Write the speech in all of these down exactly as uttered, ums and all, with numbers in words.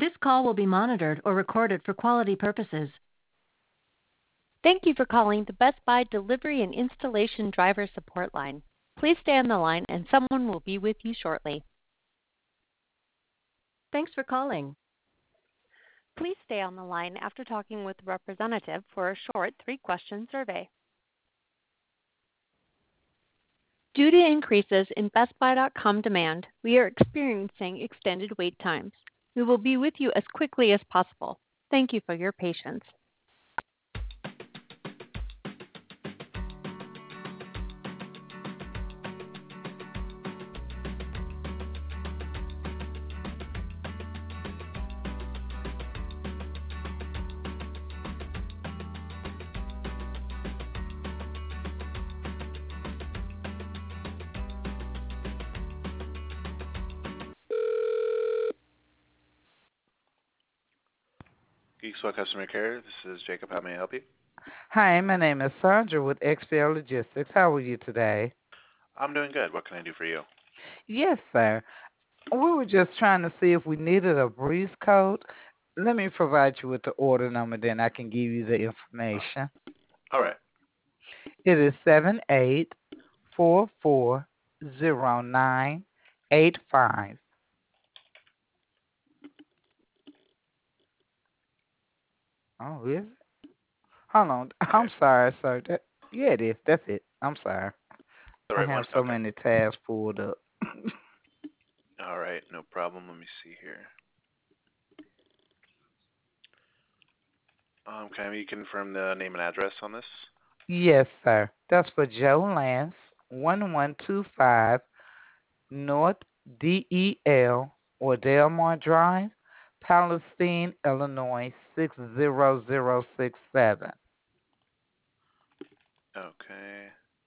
This call will be monitored or recorded for quality purposes. Thank you for calling the Best Buy Delivery and Installation Driver Support Line. Please stay on the line and someone will be with you shortly. Thanks for calling. Please stay on the line after talking with a representative for a short three-question survey. Due to increases in Best Buy dot com demand, we are experiencing extended wait times. We will be with you as quickly as possible. Thank you for your patience. Geekswell Customer Care, this is Jacob. How may I help you? Hi, my name is Sandra with X P L Logistics. How are you today? I'm doing good. What can I do for you? Yes, sir. We were just trying to see if we needed a breeze coat. Let me provide you with the order number, then I can give you the information. All right. It is seven eight four four zero nine eight five. Oh, is it? Hold on. Okay. I'm sorry, sir. That, yeah, it is. That's it. I'm sorry. The I right have one? so Okay. many tabs pulled up. All right, no problem. Let me see here. Um, can you confirm the name and address on this? Yes, sir. That's for Joe Lance, one one two five North D E L or Delmar Drive, Palestine, Illinois, six zero zero six seven. Okay.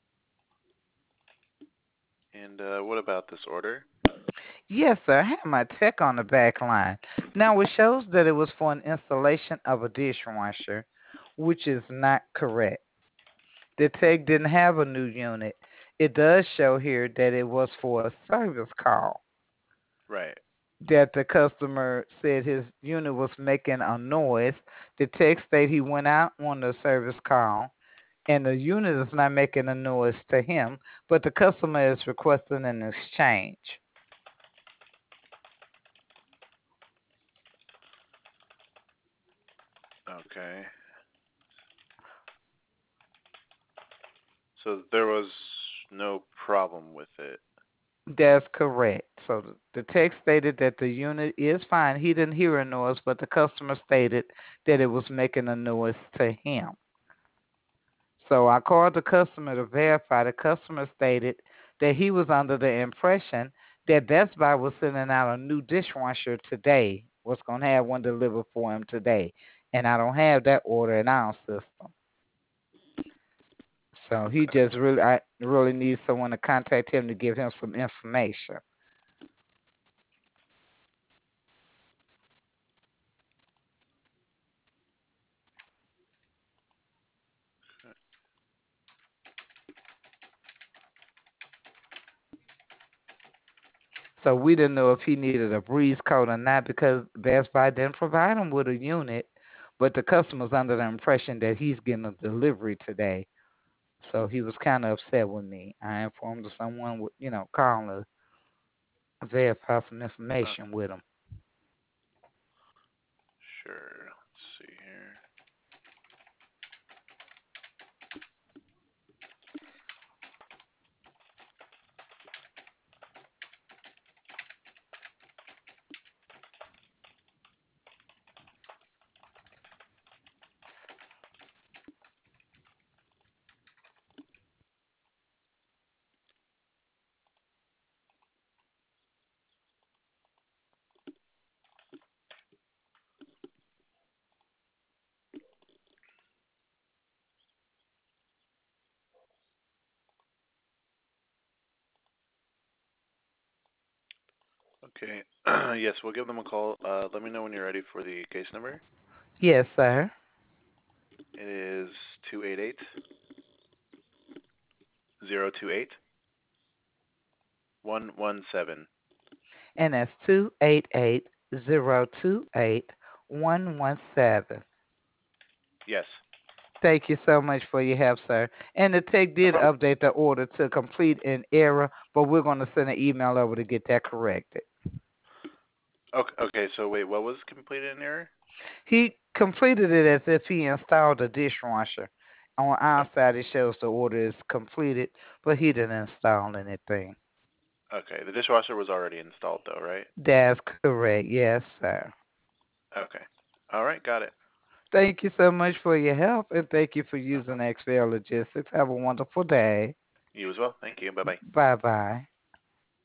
And uh, what about this order? Yes, sir. I have my tech on the back line. Now, it shows that it was for an installation of a dishwasher, which is not correct. The tech didn't have a new unit. It does show here that it was for a service call, Right. that the customer said his unit was making a noise. The text state he went out on the service call and the unit is not making a noise to him, but the customer is requesting an exchange. Okay. So there was no problem with it. That's correct. So the the text stated that the unit is fine. He didn't hear a noise, but the customer stated that it was making a noise to him. So I called the customer to verify. The customer stated that he was under the impression that Best Buy was sending out a new dishwasher today, was going to have one delivered for him today. And I don't have that order in our system. So he Okay. just really, I really need someone to contact him to give him some information. So we didn't know if he needed a breeze coat or not because Best Buy didn't provide him with a unit, but the customer's under the impression that he's getting a delivery today. So he was kind of upset with me. I informed someone, would, you know, call to verify some information Okay. with him. Sure. Let's see here. Okay. Yes, we'll give them a call. Uh, let me know when you're ready for the case number. Yes, sir. It is two eight eight zero two eight one one seven. And that's two eight eight zero two eight one one seven. Yes. Thank you so much for your help, sir. And the tech No did problem. update the order to complete an error, but we're going to send an email over to get that corrected. Okay, okay, so wait, what was completed in error? He completed it as if he installed a dishwasher. On our side, it shows the order is completed, but he didn't install anything. Okay, the dishwasher was already installed though, right? That's correct. Yes, sir. Okay. All right, got it. Thank you so much for your help, and thank you for using X L Logistics. Have a wonderful day. You as well. Thank you. Bye bye. Bye bye.